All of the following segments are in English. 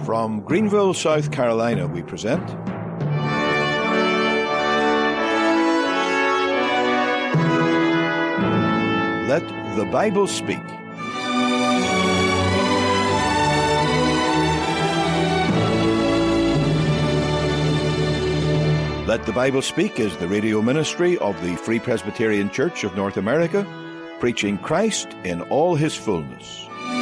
From Greenville, South Carolina, we present Let the Bible Speak. Let the Bible Speak is the radio ministry of the Free Presbyterian Church of North America, preaching Christ in all his fullness.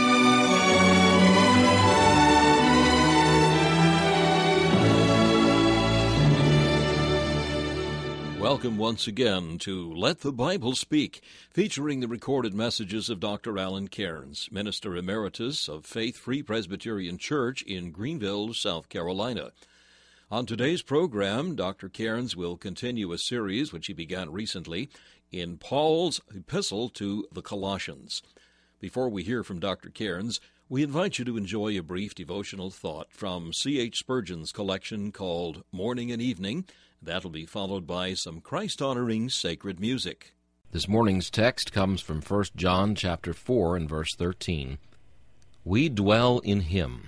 Welcome once again to Let the Bible Speak, featuring the recorded messages of Dr. Alan Cairns, Minister Emeritus of Faith Free Presbyterian Church in Greenville, South Carolina. On today's program, Dr. Cairns will continue a series which he began recently in Paul's epistle to the Colossians. Before we hear from Dr. Cairns, we invite you to enjoy a brief devotional thought from C.H. Spurgeon's collection called Morning and Evening. That'll be followed by some Christ-honoring sacred music. This morning's text comes from 1 John chapter 4 and verse 13. We dwell in him.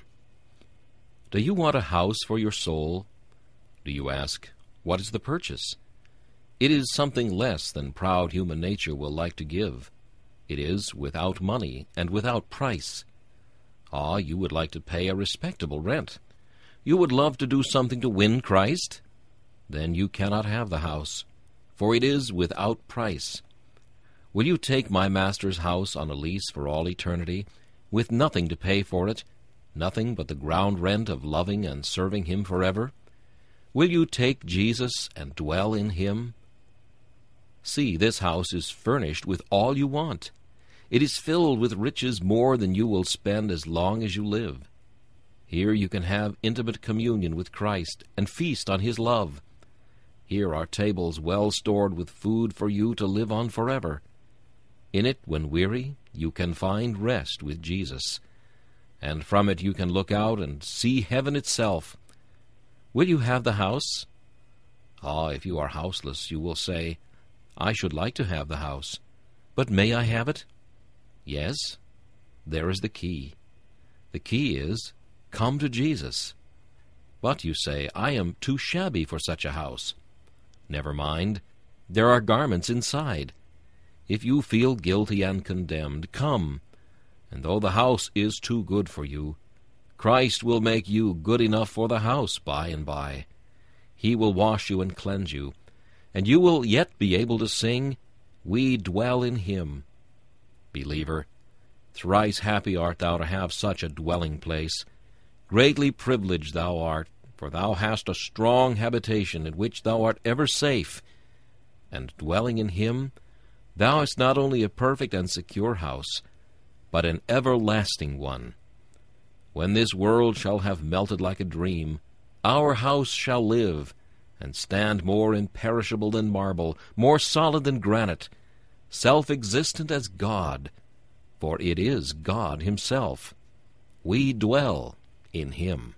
Do you want a house for your soul? Do you ask, what is the purchase? It is something less than proud human nature will like to give. It is without money and without price. Ah, you would like to pay a respectable rent. You would love to do something to win Christ? Then you cannot have the house, for it is without price. Will you take my master's house on a lease for all eternity, with nothing to pay for it, nothing but the ground rent of loving and serving him forever? Will you take Jesus and dwell in him? See, this house is furnished with all you want. It is filled with riches more than you will spend as long as you live. Here you can have intimate communion with Christ and feast on his love. Here are tables well stored with food for you to live on forever. In it, when weary, you can find rest with Jesus, and from it you can look out and see heaven itself. Will you have the house? Ah, if you are houseless, you will say, I should like to have the house, but may I have it? Yes, there is the key. The key is, come to Jesus. But you say, I am too shabby for such a house. Never mind, there are garments inside. If you feel guilty and condemned, come, and though the house is too good for you, Christ will make you good enough for the house by and by. He will wash you and cleanse you, and you will yet be able to sing, We dwell in him. Believer, thrice happy art thou to have such a dwelling place. Greatly privileged thou art, for thou hast a strong habitation in which thou art ever safe, and dwelling in him, thou hast not only a perfect and secure house, but an everlasting one. When this world shall have melted like a dream, our house shall live, and stand more imperishable than marble, more solid than granite, self-existent as God, for it is God himself. We dwell in him.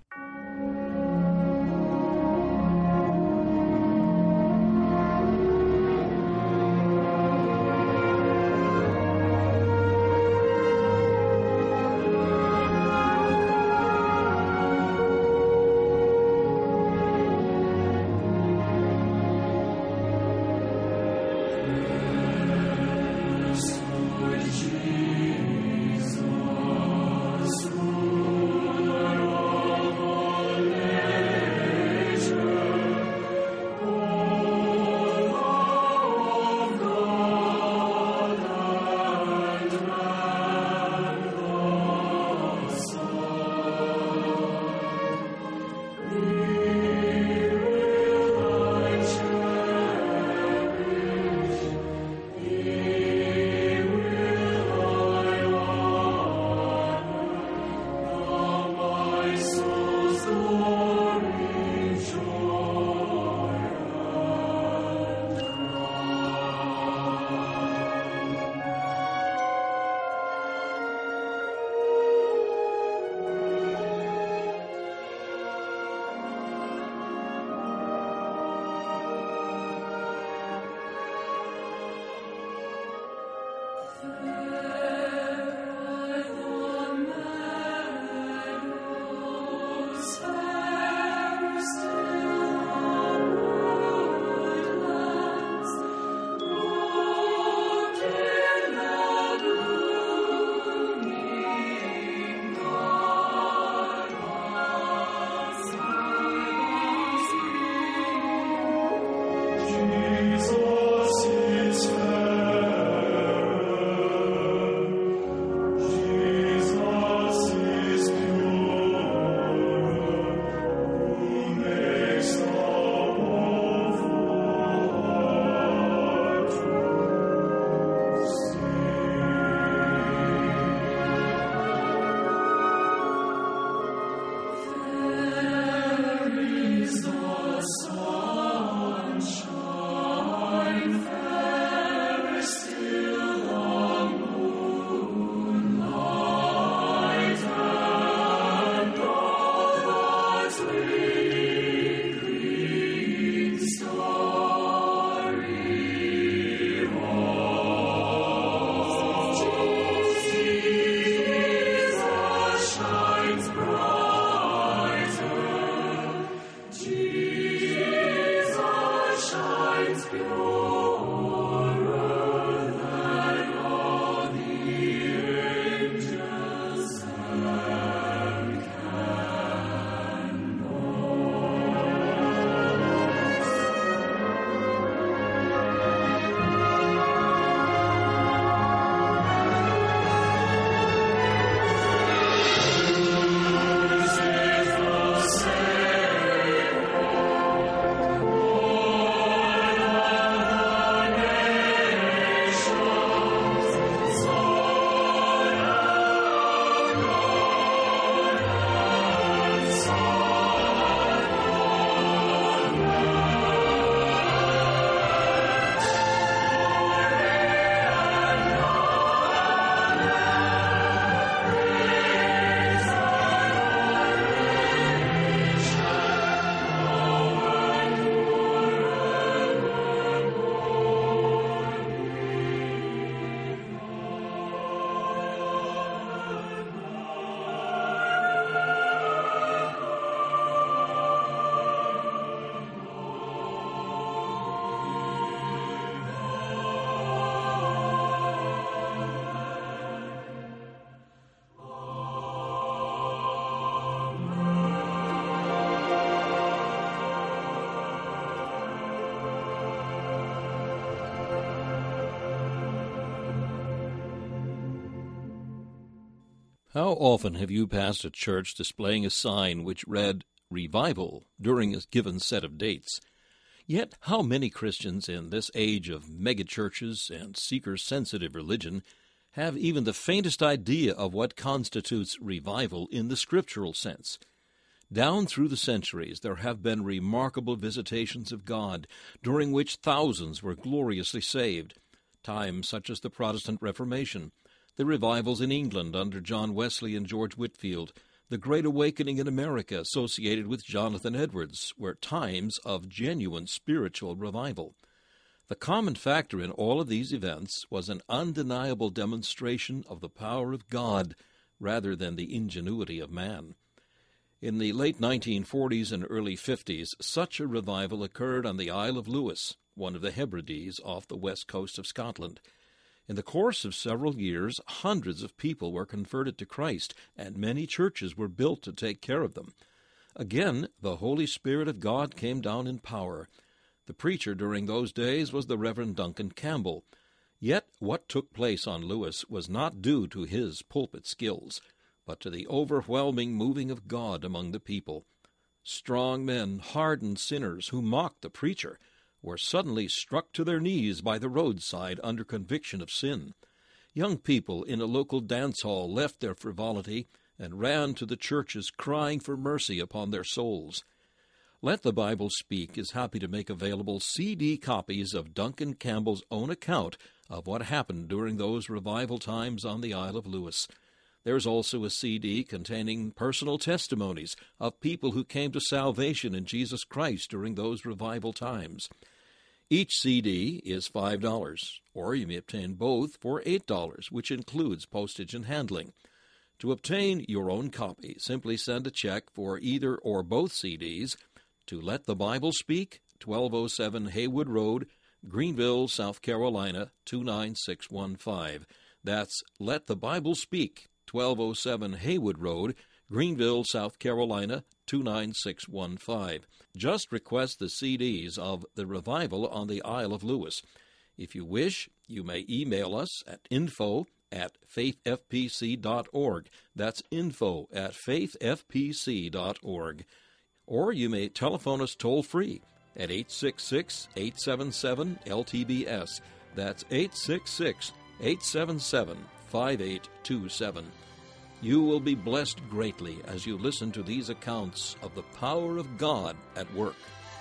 How often have you passed a church displaying a sign which read "Revival" during a given set of dates? Yet how many Christians in this age of megachurches and seeker-sensitive religion have even the faintest idea of what constitutes revival in the scriptural sense? Down through the centuries there have been remarkable visitations of God, during which thousands were gloriously saved. Times such as the Protestant Reformation, the revivals in England under John Wesley and George Whitefield, the Great Awakening in America associated with Jonathan Edwards, were times of genuine spiritual revival. The common factor in all of these events was an undeniable demonstration of the power of God rather than the ingenuity of man. In the late 1940s and early 50s, such a revival occurred on the Isle of Lewis, one of the Hebrides off the west coast of Scotland. In the course of several years, hundreds of people were converted to Christ, and many churches were built to take care of them. Again, the Holy Spirit of God came down in power. The preacher during those days was the Reverend Duncan Campbell. Yet what took place on Lewis was not due to his pulpit skills, but to the overwhelming moving of God among the people. Strong men, hardened sinners who mocked the preacher, were suddenly struck to their knees by the roadside under conviction of sin. Young people in a local dance hall left their frivolity and ran to the churches crying for mercy upon their souls. Let the Bible Speak is happy to make available CD copies of Duncan Campbell's own account of what happened during those revival times on the Isle of Lewis. There's also a CD containing personal testimonies of people who came to salvation in Jesus Christ during those revival times. Each CD is $5, or you may obtain both for $8, which includes postage and handling. To obtain your own copy, simply send a check for either or both CDs to Let the Bible Speak, 1207 Haywood Road, Greenville, South Carolina, 29615. That's Let the Bible Speak, 1207 Haywood Road, Greenville, South Carolina, 29615. Just request the CDs of The Revival on the Isle of Lewis. If you wish, you may email us at info@faithfpc.org. That's info@faithfpc.org. Or you may telephone us toll-free at 866-877-LTBS. That's 866-877-5827. You will be blessed greatly as you listen to these accounts of the power of God at work.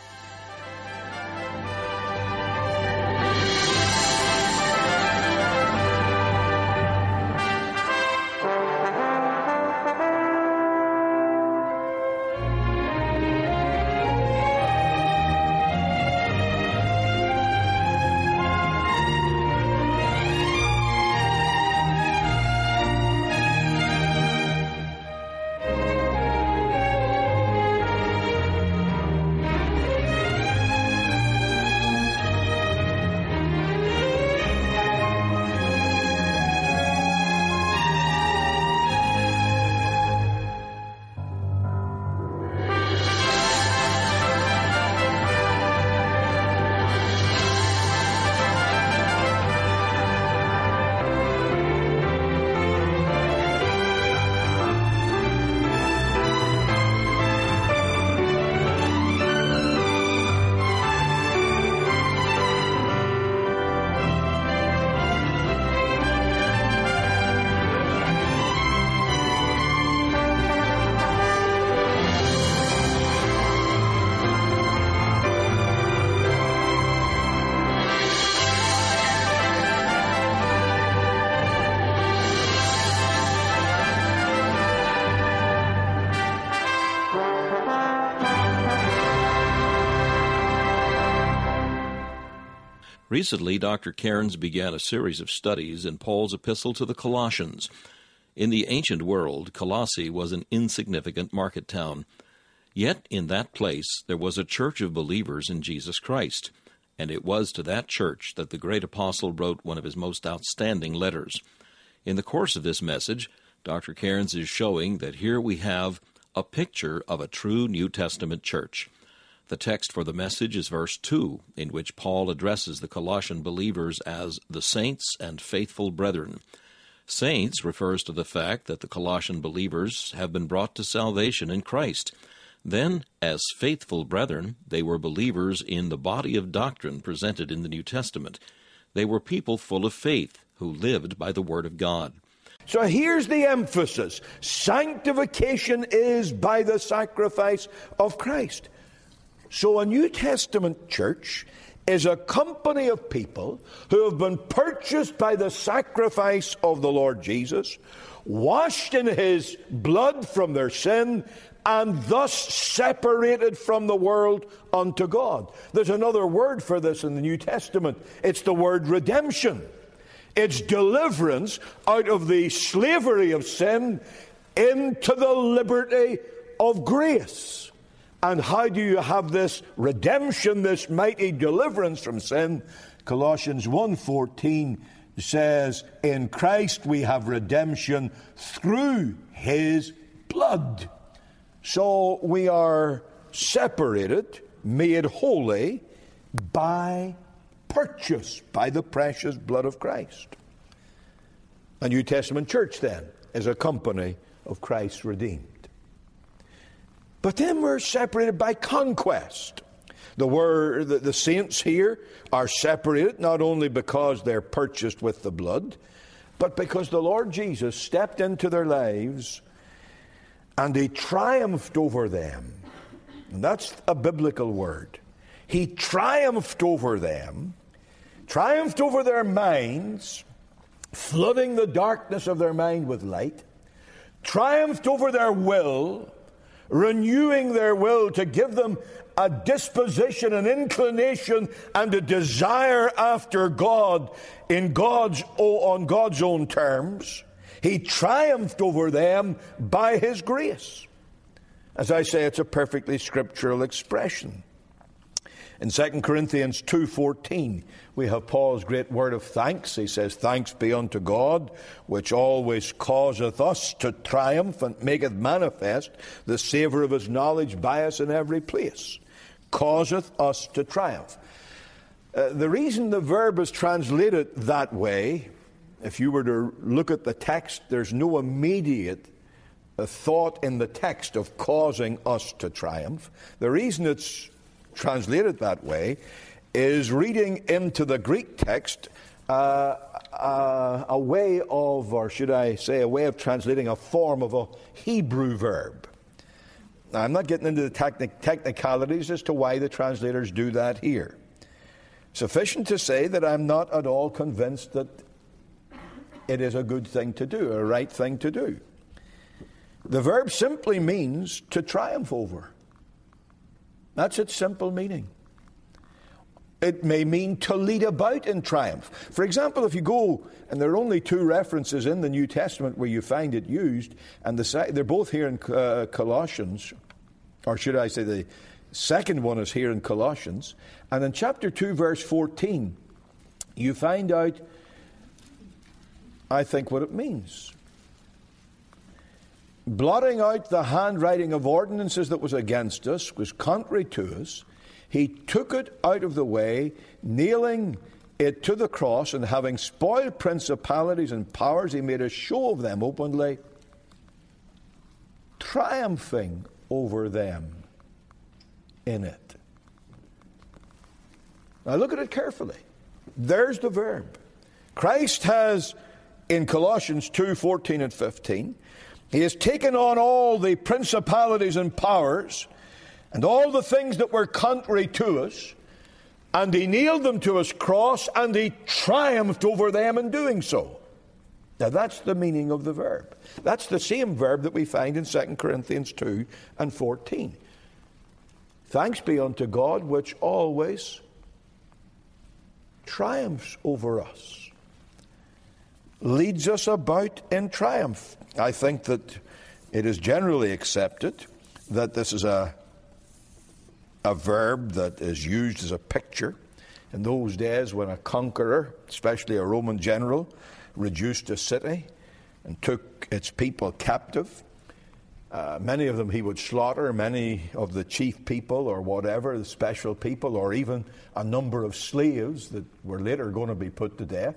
Recently, Dr. Cairns began a series of studies in Paul's epistle to the Colossians. In the ancient world, Colossae was an insignificant market town. Yet in that place there was a church of believers in Jesus Christ, and it was to that church that the great apostle wrote one of his most outstanding letters. In the course of this message, Dr. Cairns is showing that here we have a picture of a true New Testament church. The text for the message is verse 2, in which Paul addresses the Colossian believers as the saints and faithful brethren. Saints refers to the fact that the Colossian believers have been brought to salvation in Christ. Then, as faithful brethren, they were believers in the body of doctrine presented in the New Testament. They were people full of faith who lived by the Word of God. So here's the emphasis. Sanctification is by the sacrifice of Christ. So a New Testament church is a company of people who have been purchased by the sacrifice of the Lord Jesus, washed in His blood from their sin, and thus separated from the world unto God. There's another word for this in the New Testament. It's the word redemption. It's deliverance out of the slavery of sin into the liberty of grace. And how do you have this redemption, this mighty deliverance from sin? Colossians 1:14 says, in Christ we have redemption through His blood. So we are separated, made holy by purchase, by the precious blood of Christ. A New Testament church, then, is a company of Christ's redeemed. But then we're separated by conquest. The saints here are separated not only because they're purchased with the blood, but because the Lord Jesus stepped into their lives and He triumphed over them. And that's a biblical word. He triumphed over them, triumphed over their minds, flooding the darkness of their mind with light, triumphed over their will, renewing their will to give them a disposition, an inclination, and a desire after God on God's own terms. He triumphed over them by His grace. As I say, it's a perfectly scriptural expression. In 2 Corinthians 2:14, we have Paul's great word of thanks. He says, thanks be unto God, which always causeth us to triumph and maketh manifest the savour of His knowledge by us in every place. Causeth us to triumph. The reason the verb is translated that way, if you were to look at the text, there's no immediate thought in the text of causing us to triumph. The reason it's translated that way is reading into the Greek text a way of, or should I say, a way of translating a form of a Hebrew verb. Now, I'm not getting into the technicalities as to why the translators do that here. Sufficient to say that I'm not at all convinced that it is a good thing to do, a right thing to do. The verb simply means to triumph over. That's its simple meaning. It may mean to lead about in triumph. For example, if you go, and there are only two references in the New Testament where you find it used, and they're both here in Colossians, or should I say the second one is here in Colossians, and in chapter 2, verse 14, you find out, I think, what it means. Blotting out the handwriting of ordinances that was against us, was contrary to us, He took it out of the way, nailing it to the cross, and having spoiled principalities and powers, He made a show of them openly, triumphing over them in it. Now look at it carefully. There's the verb. Christ has, in Colossians 2:14 and 15, He has taken on all the principalities and powers and all the things that were contrary to us, and He nailed them to His cross, and He triumphed over them in doing so. Now that's the meaning of the verb. That's the same verb that we find in 2 Corinthians 2 and 14. Thanks be unto God, which always triumphs over us, leads us about in triumph. I think that it is generally accepted that this is a verb that is used as a picture. In those days when a conqueror, especially a Roman general, reduced a city and took its people captive, many of them he would slaughter, many of the chief people or whatever, the special people, or even a number of slaves that were later going to be put to death.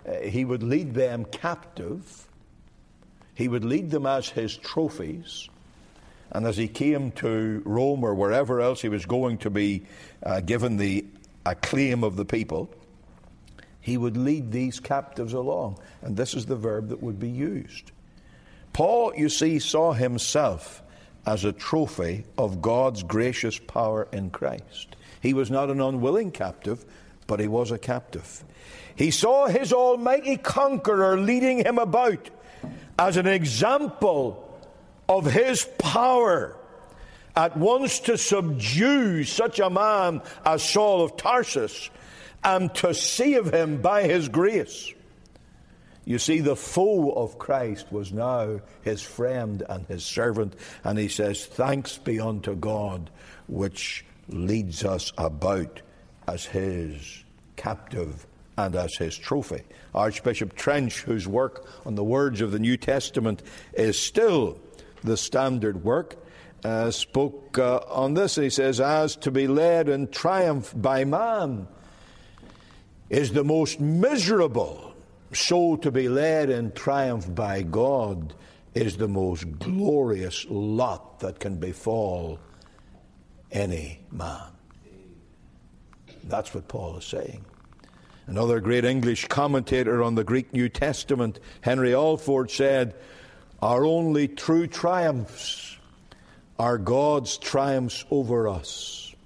he would lead them captive. He would lead them as his trophies. And as he came to Rome or wherever else he was going to be given the acclaim of the people, he would lead these captives along. And this is the verb that would be used. Paul, you see, saw himself as a trophy of God's gracious power in Christ. He was not an unwilling captive, but he was a captive. He saw his almighty conqueror leading him about as an example of his power at once to subdue such a man as Saul of Tarsus and to save him by his grace. You see, the foe of Christ was now his friend and his servant, and he says, thanks be unto God which leads us about as his captive and as his trophy. Archbishop Trench, whose work on the words of the New Testament is still the standard work, spoke on this. He says, as to be led in triumph by man is the most miserable, so to be led in triumph by God is the most glorious lot that can befall any man. That's what Paul is saying. Another great English commentator on the Greek New Testament, Henry Alford, said, our only true triumphs are God's triumphs over us.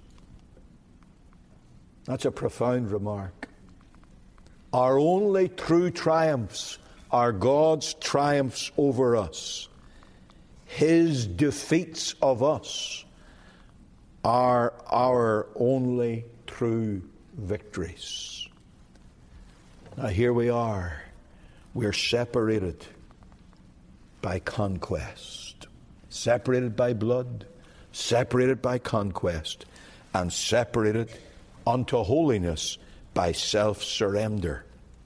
That's a profound remark. Our only true triumphs are God's triumphs over us. His defeats of us are our only true victories. Now here we are. We're separated by conquest, separated by blood, separated by conquest, and separated unto holiness by self-surrender.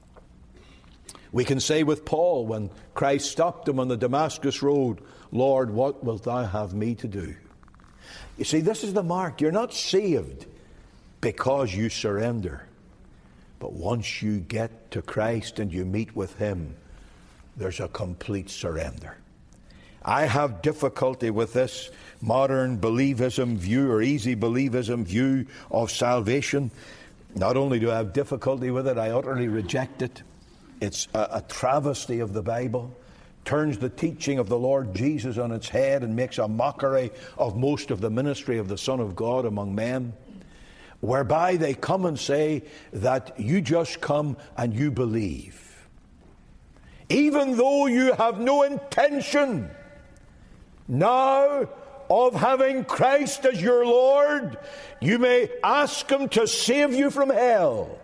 We can say with Paul when Christ stopped him on the Damascus road, Lord, what wilt thou have me to do? You see, this is the mark. You're not saved because you surrender. But once you get to Christ and you meet with him, there's a complete surrender. I have difficulty with this modern believism view or easy believism view of salvation. Not only do I have difficulty with it, I utterly reject it. It's a travesty of the Bible, turns the teaching of the Lord Jesus on its head and makes a mockery of most of the ministry of the Son of God among men, whereby they come and say that you just come and you believe. Even though you have no intention now of having Christ as your Lord, you may ask him to save you from hell.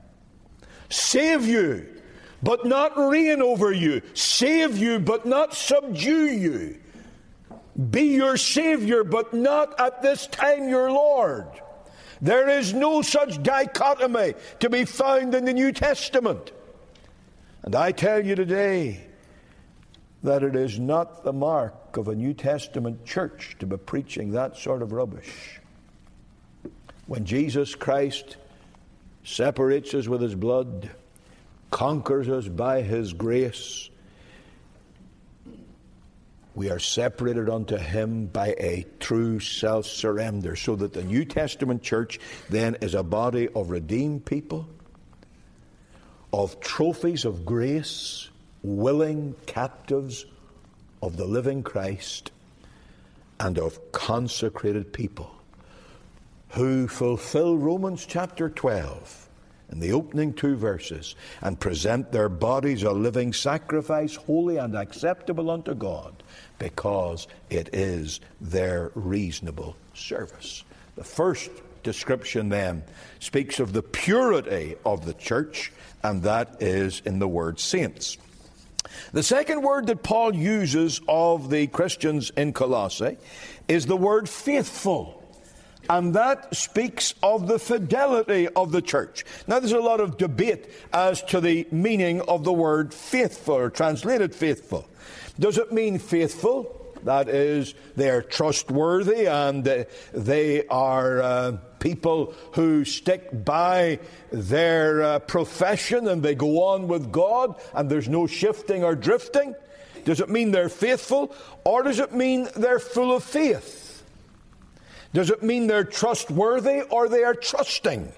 Save you, but not reign over you. Save you, but not subdue you. Be your Savior, but not at this time your Lord. There is no such dichotomy to be found in the New Testament. And I tell you today that it is not the mark of a New Testament church to be preaching that sort of rubbish. When Jesus Christ separates us with his blood, conquers us by his grace, we are separated unto him by a true self-surrender, so that the New Testament church then is a body of redeemed people, of trophies of grace, willing captives of the living Christ, and of consecrated people who fulfill Romans chapter 12 in the opening 2 verses and present their bodies a living sacrifice, holy and acceptable unto God, because it is their reasonable service. The first description then speaks of the purity of the church, and that is in the word saints. The second word that Paul uses of the Christians in Colossae is the word faithful. And that speaks of the fidelity of the church. Now, there's a lot of debate as to the meaning of the word faithful, or translated faithful. Does it mean faithful That is, they are trustworthy, and they are people who stick by their profession, and they go on with God, and there's no shifting or drifting? Does it mean they're faithful, or does it mean they're full of faith? Does it mean they're trustworthy, or they are trusting?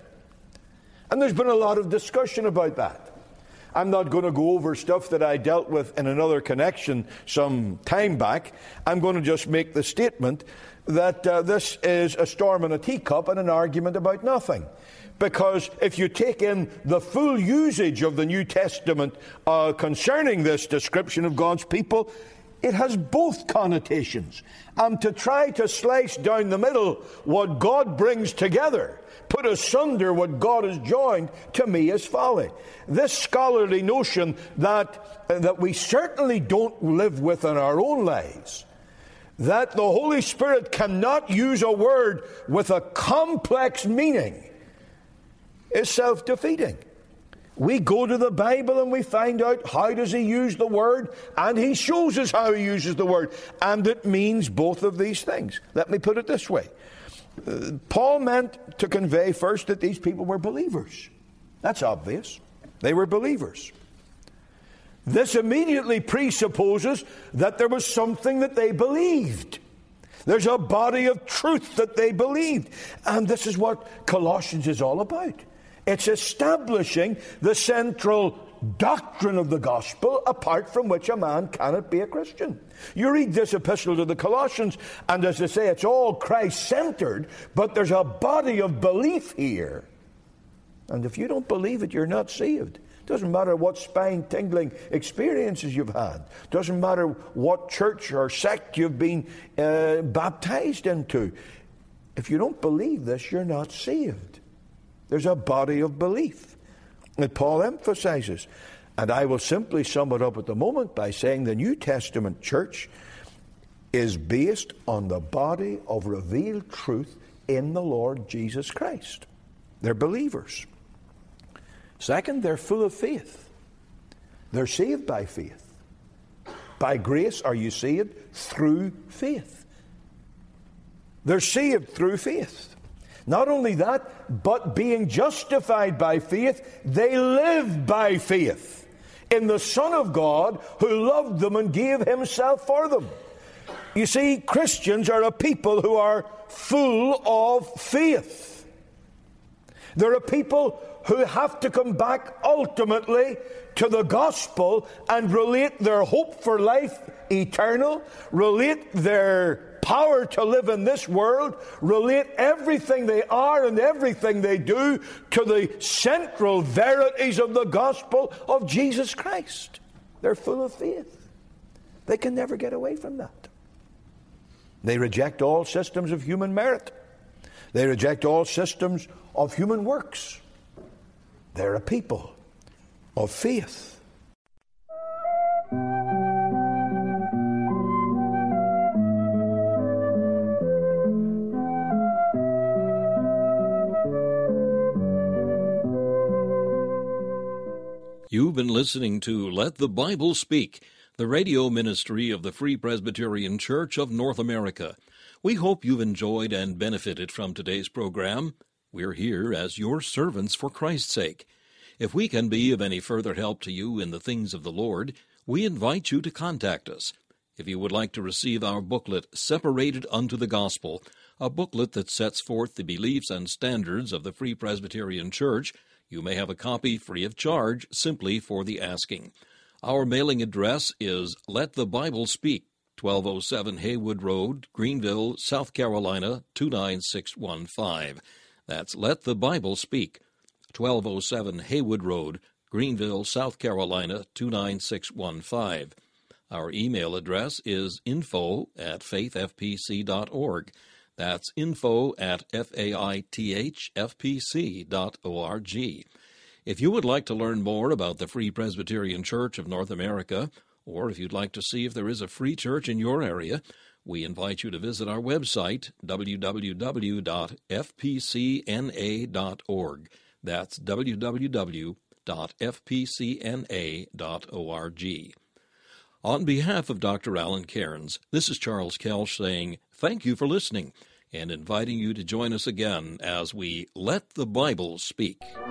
And there's been a lot of discussion about that. I'm not going to go over stuff that I dealt with in another connection some time back. I'm going to just make the statement that this is a storm in a teacup and an argument about nothing. Because if you take in the full usage of the New Testament concerning this description of God's people, it has both connotations. And to try to slice down the middle what God brings together, put asunder what God has joined, to me is folly. This scholarly notion that we certainly don't live with in our own lives, that the Holy Spirit cannot use a word with a complex meaning, is self-defeating. We go to the Bible and we find out how does he use the word, and he shows us how he uses the word, and it means both of these things. Let me put it this way. Paul meant to convey first that these people were believers. That's obvious. They were believers. This immediately presupposes that there was something that they believed. There's a body of truth that they believed. And this is what Colossians is all about. It's establishing the central doctrine of the gospel, apart from which a man cannot be a Christian. You read this epistle to the Colossians, and as I say, it's all Christ-centered, but there's a body of belief here. And if you don't believe it, you're not saved. Doesn't matter what spine-tingling experiences you've had. Doesn't matter what church or sect you've been baptized into. If you don't believe this, you're not saved. There's a body of belief that Paul emphasizes. And I will simply sum it up at the moment by saying the New Testament church is based on the body of revealed truth in the Lord Jesus Christ. They're believers. Second, they're full of faith. They're saved by faith. By grace are you saved through faith. They're saved through faith. Not only that, but being justified by faith, they live by faith in the Son of God who loved them and gave himself for them. You see, Christians are a people who are full of faith. They're a people who have to come back ultimately to the gospel and relate their hope for life eternal, relate their power to live in this world, relate everything they are and everything they do to the central verities of the gospel of Jesus Christ. They're full of faith. They can never get away from that. They reject all systems of human merit. They reject all systems of human works. They're a people of faith. You've been listening to Let the Bible Speak, the radio ministry of the Free Presbyterian Church of North America. We hope you've enjoyed and benefited from today's program. We're here as your servants for Christ's sake. If we can be of any further help to you in the things of the Lord, we invite you to contact us. If you would like to receive our booklet, Separated Unto the Gospel, a booklet that sets forth the beliefs and standards of the Free Presbyterian Church, you may have a copy free of charge simply for the asking. Our mailing address is Let the Bible Speak, 1207 Haywood Road, Greenville, South Carolina, 29615. That's Let the Bible Speak, 1207 Haywood Road, Greenville, South Carolina, 29615. Our email address is info@faithfpc.org. That's info@faithfpc.org. If you would like to learn more about the Free Presbyterian Church of North America, or if you'd like to see if there is a free church in your area, we invite you to visit our website, www.fpcna.org. That's www.fpcna.org. On behalf of Dr. Alan Cairns, this is Charles Kelsch saying thank you for listening and inviting you to join us again as we Let the Bible Speak.